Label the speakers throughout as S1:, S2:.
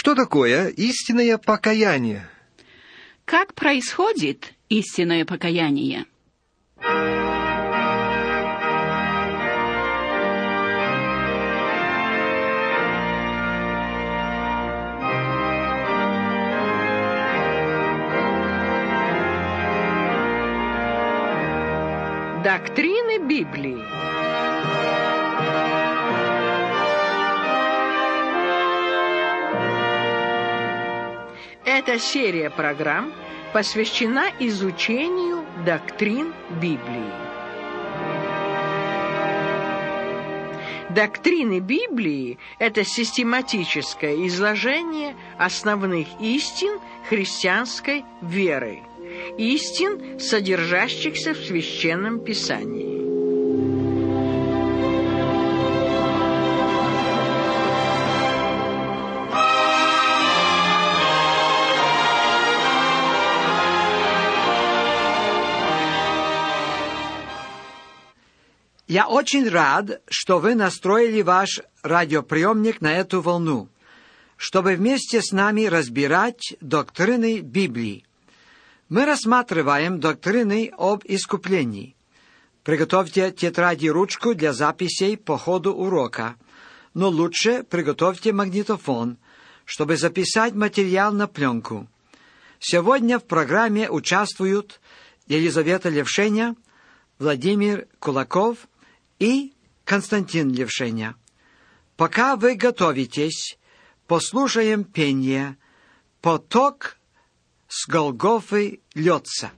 S1: Что такое истинное покаяние?
S2: Как происходит истинное покаяние?
S3: Доктрины Библии. Эта серия программ посвящена изучению доктрин Библии. Доктрины Библии – это систематическое изложение основных истин христианской веры, истин, содержащихся в Священном Писании.
S4: Я очень рад, что вы настроили ваш радиоприемник на эту волну, чтобы вместе с нами разбирать доктрины Библии. Мы рассматриваем доктрины об искуплении. Приготовьте тетрадь и ручку для записей по ходу урока, но лучше приготовьте магнитофон, чтобы записать материал на пленку. Сегодня в программе участвуют Елизавета Левшеня, Владимир Кулаков и Константин Левшеня. Пока вы готовитесь, послушаем пение «Поток с Голгофы льется».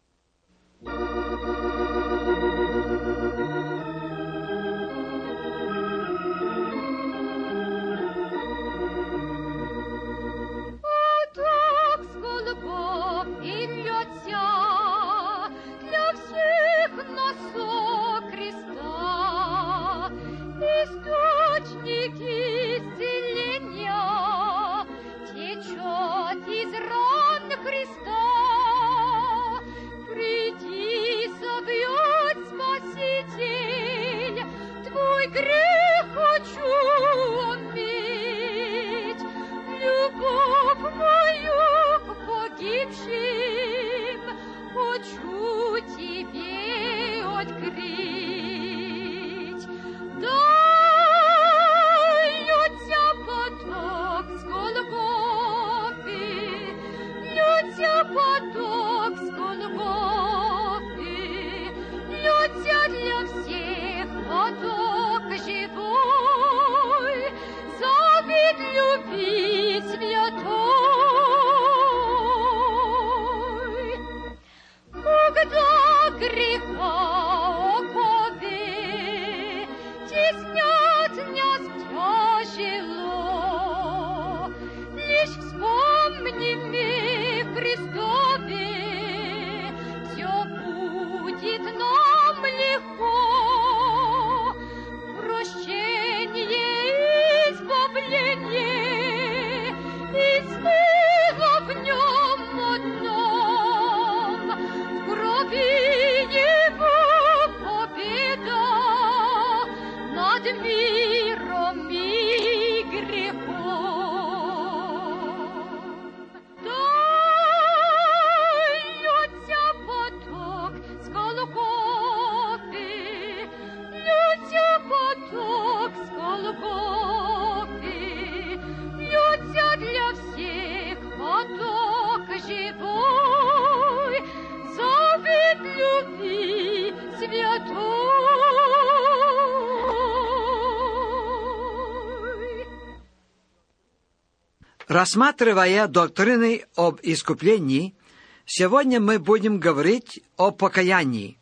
S4: Рассматривая доктрины об искуплении, сегодня мы будем говорить о покаянии,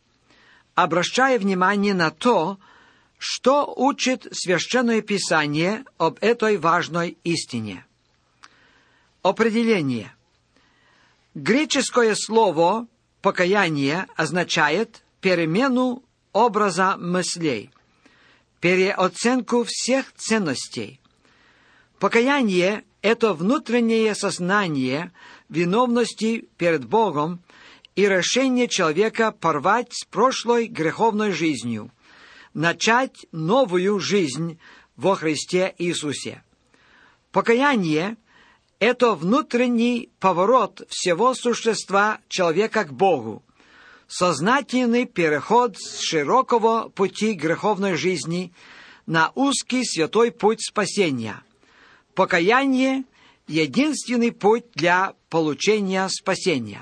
S4: обращая внимание на то, что учит Священное Писание об этой важной истине. Определение. Греческое слово «покаяние» означает перемену образа мыслей, переоценку всех ценностей. Покаяние – это внутреннее сознание виновности перед Богом и решение человека порвать с прошлой греховной жизнью, начать новую жизнь во Христе Иисусе. Покаяние это внутренний поворот всего существа человека к Богу, сознательный переход с широкого пути греховной жизни на узкий святой путь спасения. Покаяние – единственный путь для получения спасения.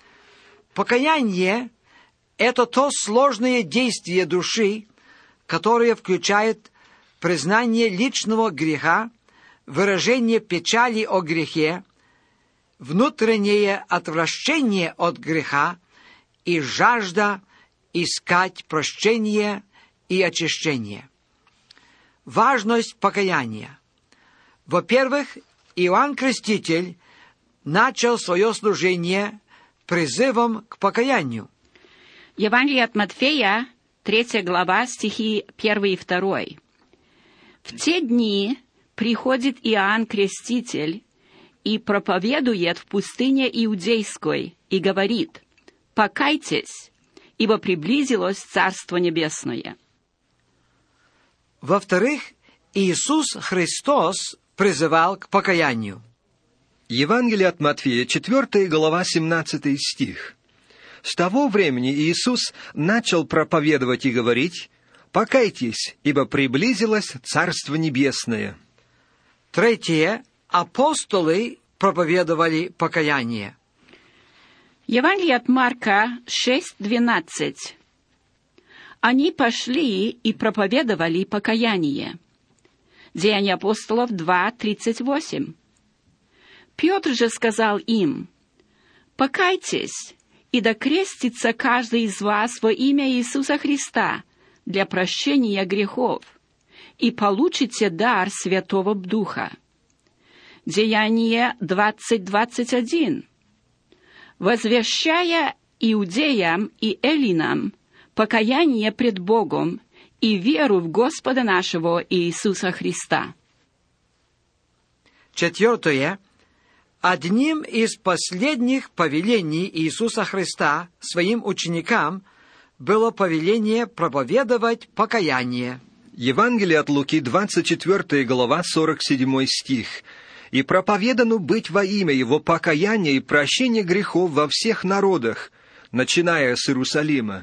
S4: Покаяние – это то сложное действие души, которое включает признание личного греха, выражение печали о грехе, внутреннее отвращение от греха и жажда искать прощение и очищение. Важность покаяния. Во-первых, Иоанн Креститель начал свое служение призывом к покаянию.
S2: Евангелие от Матфея, 3 глава, стихи 1 и 2. «В те дни приходит Иоанн Креститель и проповедует в пустыне Иудейской и говорит: покайтесь, ибо приблизилось Царство Небесное».
S4: Во-вторых, Иисус Христос призывал к покаянию.
S1: Евангелие от Матфея, 4 глава, 17 стих. «С того времени Иисус начал проповедовать и говорить: покайтесь, ибо приблизилось Царство Небесное».
S4: Третье, апостолы проповедовали покаяние.
S2: Евангелие от Марка 6:12. Они пошли и проповедовали покаяние. Деяния апостолов 2:38. Петр же сказал им: покайтесь, и да крестится каждый из вас во имя Иисуса Христа для прощения грехов, и получите дар Святого Духа. Деяние 20:21. Возвещая иудеям и эллинам покаяние пред Богом и веру в Господа нашего Иисуса Христа.
S4: Четвертое. Одним из последних повелений Иисуса Христа своим ученикам было повеление проповедовать покаяние.
S1: Евангелие от Луки, 24 глава, 47 стих. «И проповедану быть во имя Его покаяние и прощение грехов во всех народах, начиная с Иерусалима».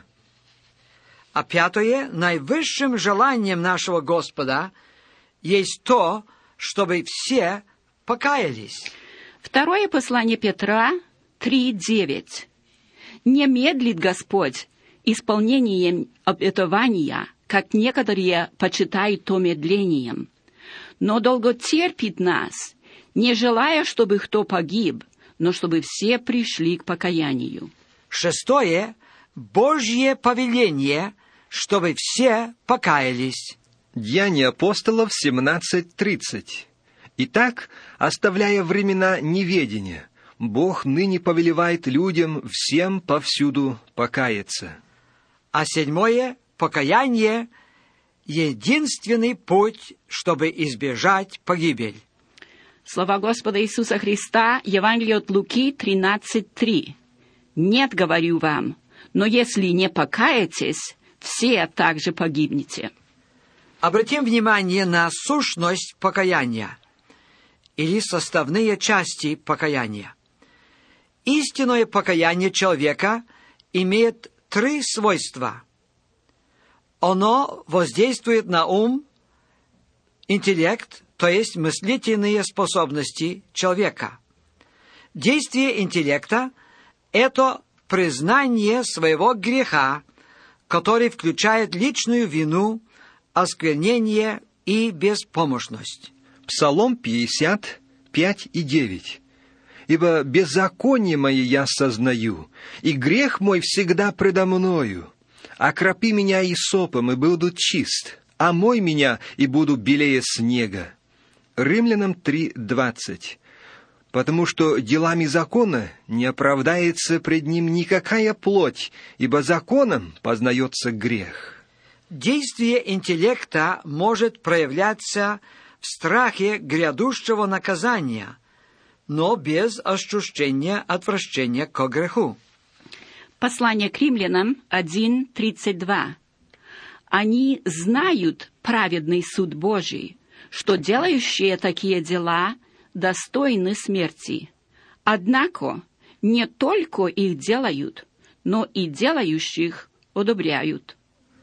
S4: А пятое, наивысшим желанием нашего Господа есть то, чтобы все покаялись.
S2: Второе послание Петра 3:9. «Не медлит Господь исполнением обетования, как некоторые почитают то медлением, но долготерпит нас, не желая, чтобы кто погиб, но чтобы все пришли к покаянию».
S4: Шестое, Божье повеление, чтобы все покаялись.
S1: Деяния апостолов 17:30. «Итак, оставляя времена неведения, Бог ныне повелевает людям всем повсюду покаяться».
S4: А седьмое, покаяние — единственный путь, чтобы избежать погибель.
S2: Слова Господа Иисуса Христа, Евангелие от Луки 13:3. «Нет, говорю вам, но если не покаетесь, все также погибнете».
S4: Обратим внимание на сущность покаяния или составные части покаяния. Истинное покаяние человека имеет 3 свойства. Оно воздействует на ум, интеллект, то есть мыслительные способности человека. Действие интеллекта – это признание своего греха, который включает личную вину, осквернение и беспомощность.
S1: Псалом 50, 5 и 9. «Ибо беззаконие мое я сознаю, и грех мой всегда предо мною. Окропи меня исопом, и буду чист, омой меня, и буду белее снега». Римлянам 3:20. «Потому что делами закона не оправдается пред ним никакая плоть, ибо законом познается грех».
S4: Действие интеллекта может проявляться в страхе грядущего наказания, но без ощущения отвращения к греху.
S2: Послание к римлянам 1:32. «Они знают праведный суд Божий, что делающие такие дела достойны смерти. Однако не только их делают, но и делающих одобряют.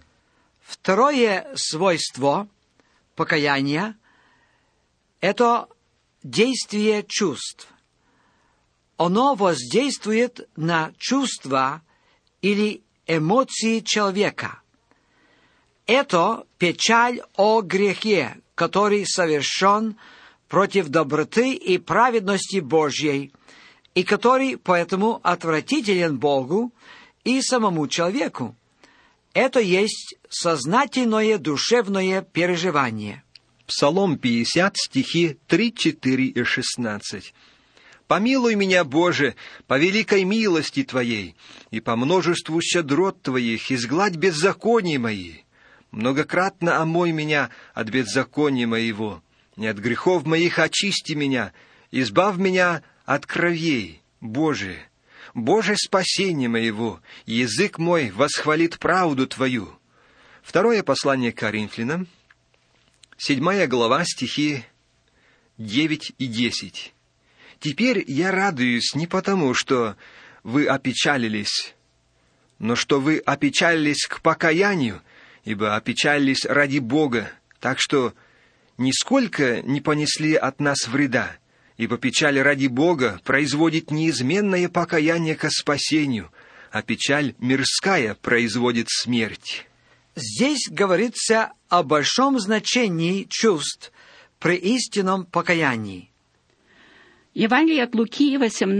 S4: Второе свойство покаяния – это действие чувств. Оно воздействует на чувства или эмоции человека. Это печаль о грехе, который совершен против доброты и праведности Божьей, и который поэтому отвратителен Богу и самому человеку. Это есть сознательное душевное переживание.
S1: Псалом 50, стихи 3, 4 и 16. «Помилуй меня, Боже, по великой милости Твоей, и по множеству щедрот Твоих изгладь беззакония мои. Многократно омой меня от беззакония моего, и от грехов моих очисти меня, избавь меня от кровей, Боже. Боже, спасение моего, язык мой восхвалит правду Твою». Второе послание к Коринфянам, 7 глава, стихи 9 и 10. «Теперь я радуюсь не потому, что вы опечалились, но что вы опечалились к покаянию, ибо опечалились ради Бога, так что нисколько не понесли от нас вреда, ибо печаль ради Бога производит неизменное покаяние ко спасению, а печаль мирская производит смерть».
S4: Здесь говорится о большом значении чувств при истинном покаянии.
S2: Евангелие от Луки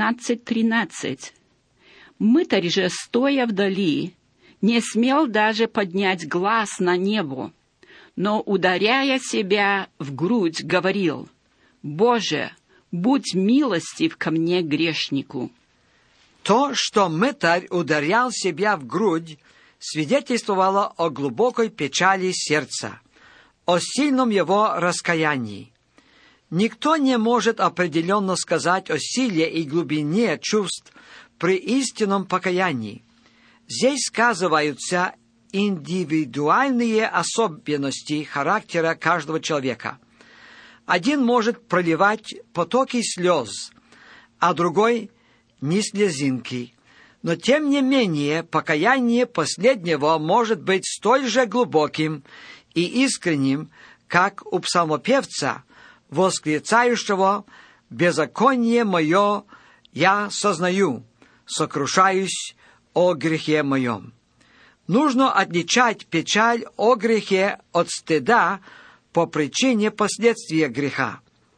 S2: 18:13. Мытарь же, стоя вдали, не смел даже поднять глаз на небо, но, ударяя себя в грудь, говорил: «Боже, будь милостив ко мне, грешнику».
S4: То, что мытарь ударял себя в грудь, свидетельствовало о глубокой печали сердца, о сильном его раскаянии. Никто не может определенно сказать о силе и глубине чувств при истинном покаянии. Здесь сказываются индивидуальные особенности характера каждого человека. Один может проливать потоки слез, а другой — ни слезинки. Но, тем не менее, покаяние последнего может быть столь же глубоким и искренним, как у псалмопевца, восклицающего: «Беззаконие мое я сознаю, сокрушаюсь о грехе моем». Нужно отличать печаль о грехе от стыда по причине последствия греха.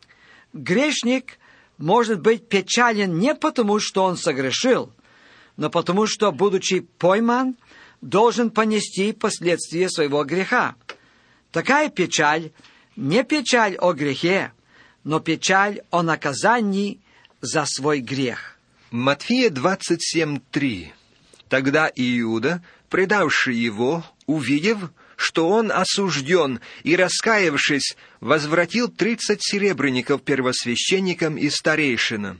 S4: Грешник может быть печален не потому, что он согрешил, но потому что, будучи пойман, должен понести последствия своего греха. Такая печаль не печаль о грехе, но печаль о наказании за свой грех.
S1: Матфея 27:3. Тогда Иуда, предавший его, увидев, что он осужден, и, раскаявшись, возвратил 30 серебряников первосвященникам и старейшинам.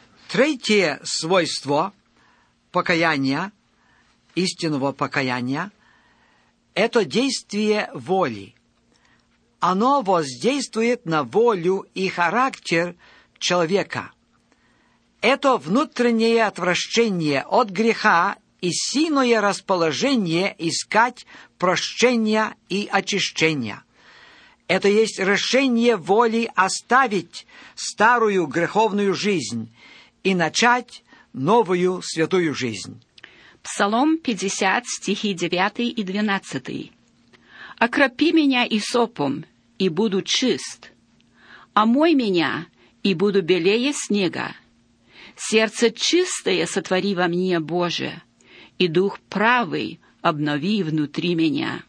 S4: Третье свойство покаяния, истинного покаяния, это действие воли. Оно воздействует на волю и характер человека. Это внутреннее отвращение от греха и сильное расположение искать прощения и очищения. Это есть решение воли оставить старую греховную жизнь и начать новую святую жизнь.
S2: Псалом 50, стихи 9 и 12. «Окропи меня исопом, и буду чист. Омой меня, и буду белее снега. Сердце чистое сотвори во мне, Боже, и дух правый обнови внутри меня».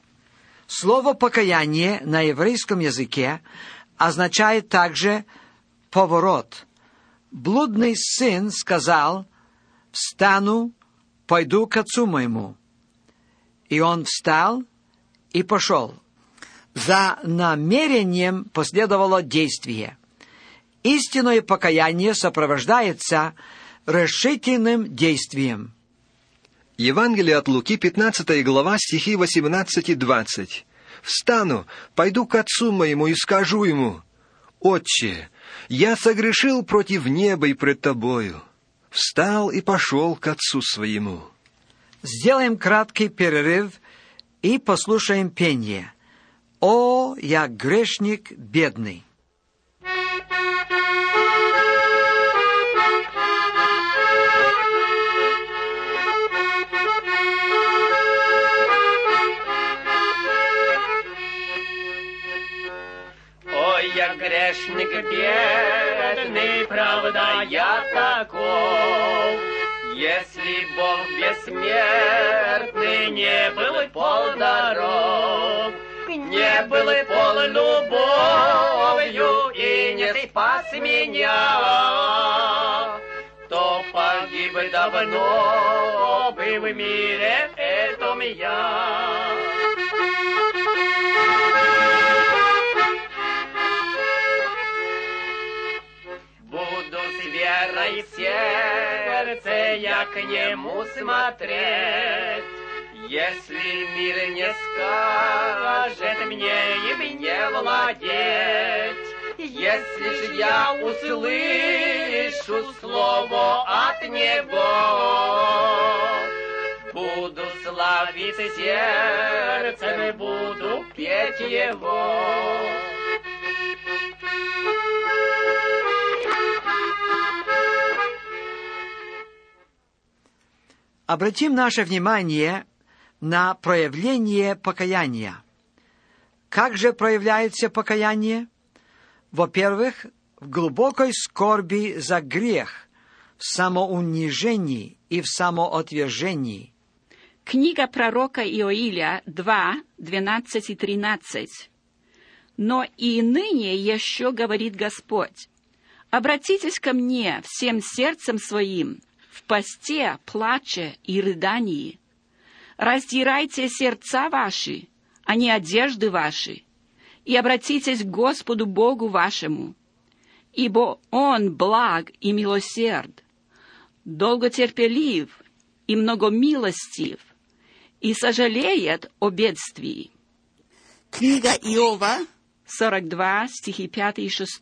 S4: Слово «покаяние» на еврейском языке означает также «поворот». Блудный сын сказал: «Встану, пойду к отцу моему». И он встал и пошел. За намерением последовало действие. Истинное покаяние сопровождается решительным действием.
S1: Евангелие от Луки, 15 глава, стихи 18 и 20. «Встану, пойду к отцу моему и скажу ему: Отче, я согрешил против неба и пред Тобою. Встал и пошел к отцу своему».
S4: Сделаем краткий перерыв и послушаем пение. «О, я грешник бедный».
S5: Я грешник бедный, правда, я таков. Если Бог бессмертный не был и пол дорог, не был и пол любовью и не спас меня, то погиб давно бы в мире этом я. В сердце я к нему смотреть, если мир не скажет мне им не владеть, если ж я услышу слово от него, буду славить сердцем, буду петь его.
S4: Обратим наше внимание на проявление покаяния. Как же проявляется покаяние? Во-первых, в глубокой скорби за грех, в самоунижении и в самоотвержении.
S2: Книга пророка Иоиля 2, 12 и 13. «Но и ныне еще говорит Господь, обратитесь ко мне всем сердцем своим, в посте, плаче и рыдании. Раздирайте сердца ваши, а не одежды ваши, и обратитесь к Господу Богу вашему, ибо Он благ и милосерд, долготерпелив и многомилостив, и сожалеет о бедствии». Книга Иова, 42, стихи 5 и 6.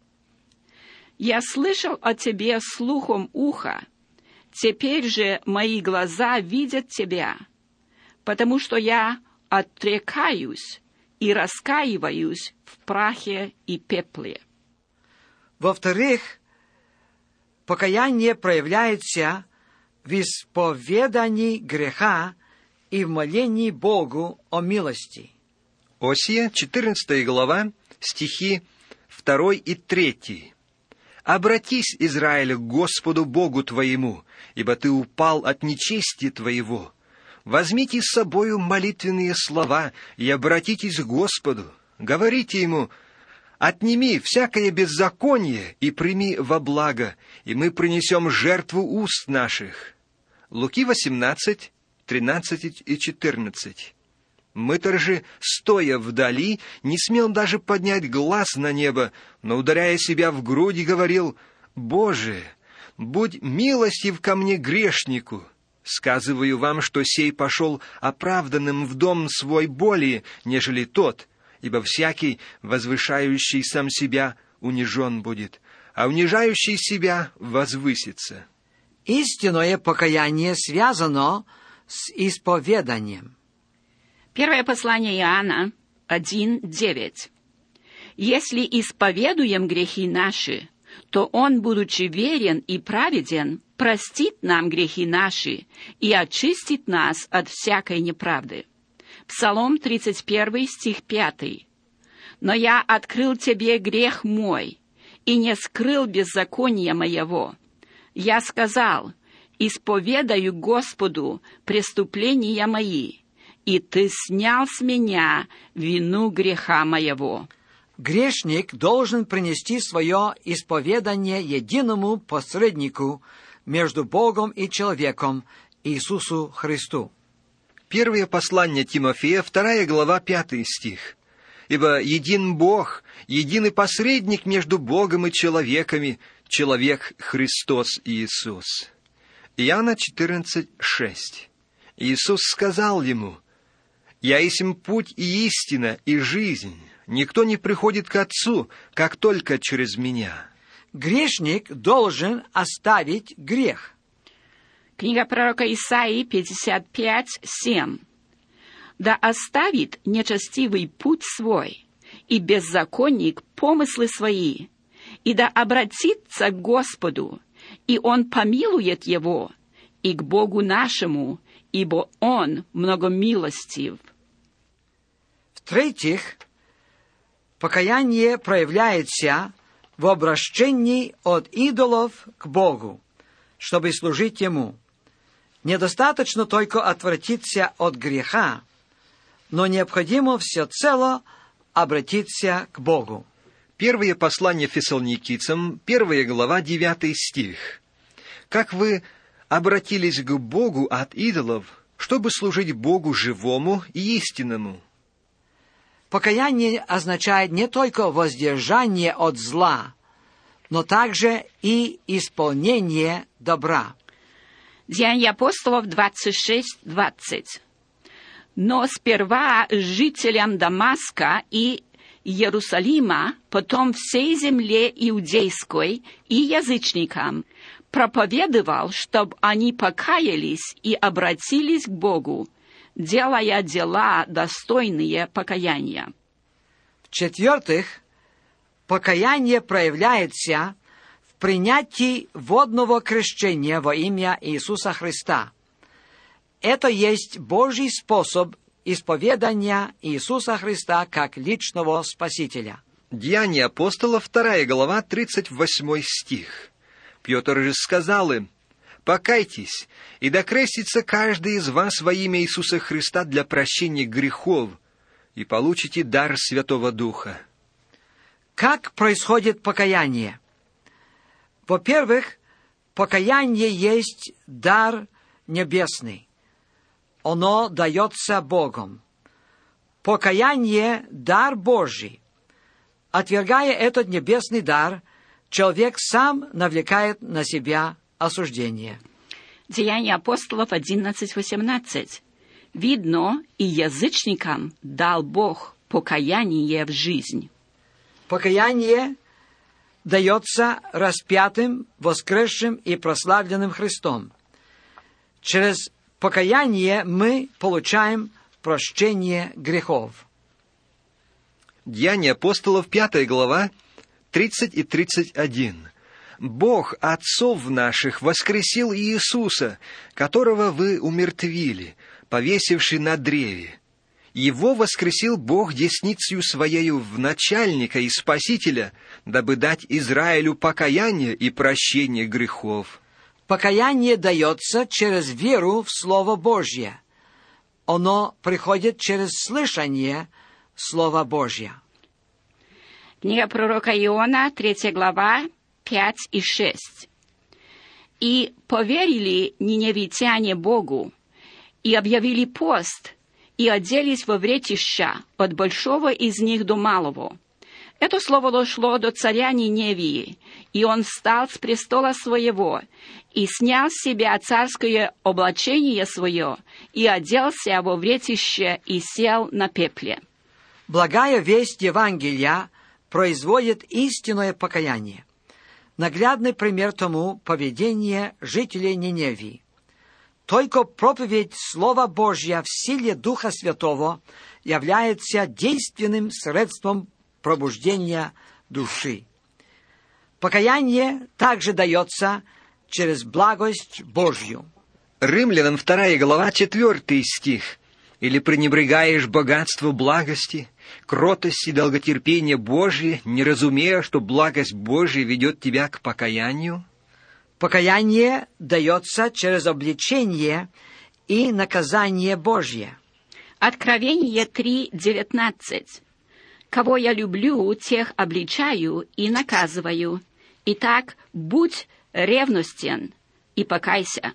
S2: «Я слышал о тебе слухом уха, теперь же мои глаза видят тебя, потому что я отрекаюсь и раскаиваюсь в прахе и пепле».
S4: Во-вторых, покаяние проявляется в исповедании греха и в молении Богу о милости.
S1: Осия, 14 глава, стихи 2 и 3. «Обратись, Израиль, к Господу Богу твоему, ибо ты упал от нечести твоего. Возьмите с собою молитвенные слова и обратитесь к Господу. Говорите Ему: отними всякое беззаконие и прими во благо, и мы принесем жертву уст наших». Луки 18, 13 и 14. Мытарь же, стоя вдали, не смел даже поднять глаз на небо, но, ударяя себя в грудь, говорил: «Боже, будь милостив ко мне, грешнику. Сказываю вам, что сей пошел оправданным в дом свой более, нежели тот, ибо всякий, возвышающий сам себя, унижен будет, а унижающий себя возвысится».
S4: Истинное покаяние связано с исповеданием.
S2: Первое послание Иоанна 1:9. «Если исповедуем грехи наши, то Он, будучи верен и праведен, простит нам грехи наши и очистит нас от всякой неправды». Псалом 31, стих 5. «Но я открыл тебе грех мой и не скрыл беззакония моего. Я сказал: исповедаю Господу преступления мои, и ты снял с меня вину греха моего».
S4: Грешник должен принести свое исповедание единому посреднику между Богом и человеком, Иисусу Христу.
S1: Первое послание Тимофея, 2 глава, 5 стих. «Ибо един Бог, единый посредник между Богом и человеками, человек Христос Иисус». Иоанна 14, 6. Иисус сказал ему: «Я есть путь и истина и жизнь. Никто не приходит к Отцу, как только через меня».
S4: Грешник должен оставить грех.
S2: Книга пророка Исаии 55:7. «Да оставит нечестивый путь свой, и беззаконник помыслы свои, и да обратится к Господу, и Он помилует его, и к Богу нашему, ибо Он многомилостив».
S4: В-третьих, покаяние проявляется в обращении от идолов к Богу, чтобы служить Ему. Недостаточно только отвратиться от греха, но необходимо всецело обратиться к Богу.
S1: Первое послание Фессалоникийцам, 1 глава, 9 стих. «Как вы обратились к Богу от идолов, чтобы служить Богу живому и истинному».
S4: Покаяние означает не только воздержание от зла, но также и исполнение добра.
S2: Деяния апостолов 26:20. «Но сперва жителям Дамаска и Иерусалима, потом всей земле иудейской и язычникам проповедовал, чтобы они покаялись и обратились к Богу, делая дела, достойные покаяния».
S4: В-четвертых, покаяние проявляется в принятии водного крещения во имя Иисуса Христа. Это есть Божий способ исповедания Иисуса Христа как личного Спасителя.
S1: Деяния апостолов, 2 глава, 38 стих. Петр же сказал им: «Покайтесь, и да крестится каждый из вас во имя Иисуса Христа для прощения грехов, и получите дар Святого Духа».
S4: Как происходит покаяние? Во-первых, покаяние есть дар небесный. Оно дается Богом. Покаяние – дар Божий. Отвергая этот небесный дар, человек сам навлекает на себя осуждение.
S2: Деяния апостолов 11:18. «Видно, и язычникам дал Бог покаяние в жизнь».
S4: Покаяние дается распятым, воскресшим и прославленным Христом. Через покаяние мы получаем прощение грехов.
S1: Деяния апостолов, 5 глава, 30 и 31. «Бог отцов наших воскресил Иисуса, которого вы умертвили, повесивши на древе. Его воскресил Бог десницею Своею в начальника и Спасителя, дабы дать Израилю покаяние и прощение грехов».
S4: Покаяние дается через веру в Слово Божье. Оно приходит через слышание Слова Божье.
S2: Книга пророка Иона, 3 глава, 5 и 6. «И поверили ниневитяне Богу, и объявили пост, и оделись во вретища от большого из них до малого. Это слово дошло до царя Ниневии, и он встал с престола своего, и снял с себя царское облачение свое, и оделся во вретище, и сел на пепле».
S4: Благая весть Евангелия производит истинное покаяние. Наглядный пример тому поведение жителей Ниневии. Только проповедь Слова Божьего в силе Духа Святого является действенным средством пробуждения души. Покаяние также дается через благость Божью.
S1: Римлянам 2 глава, 4 стих. «Или пренебрегаешь богатство благости, кротость и долготерпение Божие, не разумея, что благость Божия ведет тебя к покаянию?»
S4: Покаяние дается через обличение и наказание Божье.
S2: Откровение 3:19. «Кого я люблю, тех обличаю и наказываю. Итак, будь ревностен и покайся».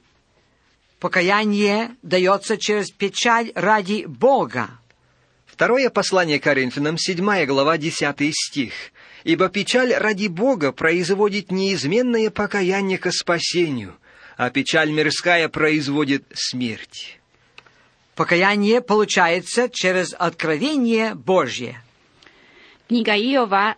S4: Покаяние дается через печаль ради Бога.
S1: Второе послание Коринфянам, 7 глава, 10 стих. «Ибо печаль ради Бога производит неизменное покаяние ко спасению, а печаль мирская производит смерть».
S4: Покаяние получается через откровение Божье.
S2: Книга Иова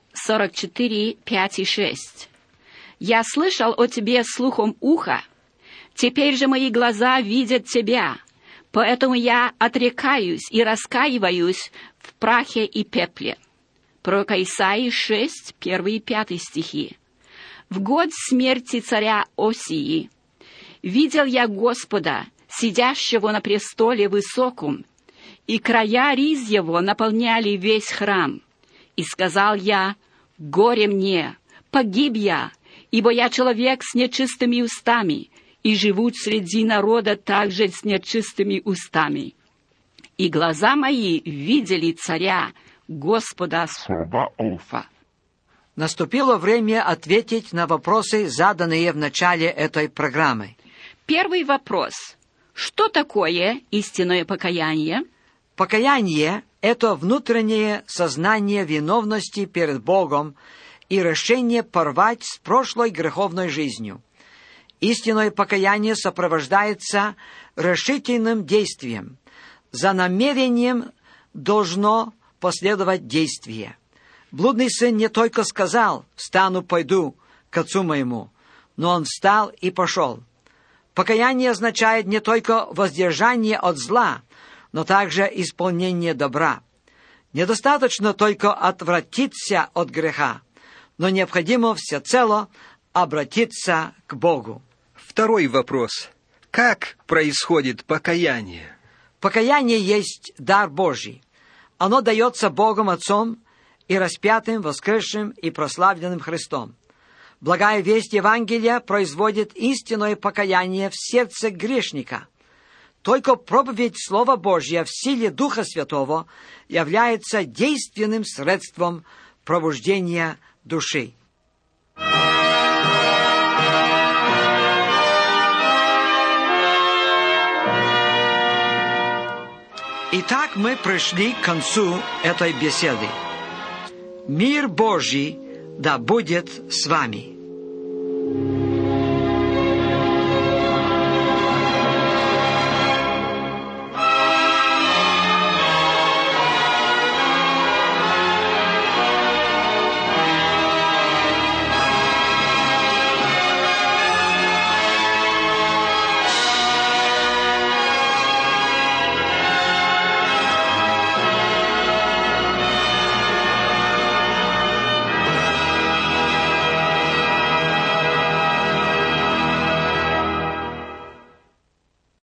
S2: 44, 5 и 6. «Я слышал о тебе слухом уха, теперь же мои глаза видят тебя, поэтому я отрекаюсь и раскаиваюсь в прахе и пепле». Пророк Исаии 6, 1 и 5 стихи. «В год смерти царя Осии видел я Господа, сидящего на престоле высоком, и края риз его наполняли весь храм. И сказал я: горе мне, погиб я, ибо я человек с нечистыми устами, и живу среди народа также с нечистыми устами. И глаза мои видели царя, Господа Саваофа».
S4: Наступило время ответить на вопросы, заданные в начале этой программы.
S2: Первый вопрос. Что такое истинное покаяние?
S4: Покаяние – это внутреннее сознание виновности перед Богом и решение порвать с прошлой греховной жизнью. Истинное покаяние сопровождается решительным действием. За намерением должно последовать действие. Блудный сын не только сказал: «Встану, пойду к отцу моему», но он встал и пошел. Покаяние означает не только воздержание от зла, но также исполнение добра. Недостаточно только отвратиться от греха, но необходимо всецело обратиться к Богу.
S1: Второй вопрос. Как происходит покаяние?
S4: Покаяние есть дар Божий. Оно дается Богом Отцом и распятым, воскресшим и прославленным Христом. Благая весть Евангелия производит истинное покаяние в сердце грешника. Только проповедь Слова Божьего в силе Духа Святого является действенным средством пробуждения души. Итак, мы пришли к концу этой беседы. Мир Божий да будет с вами.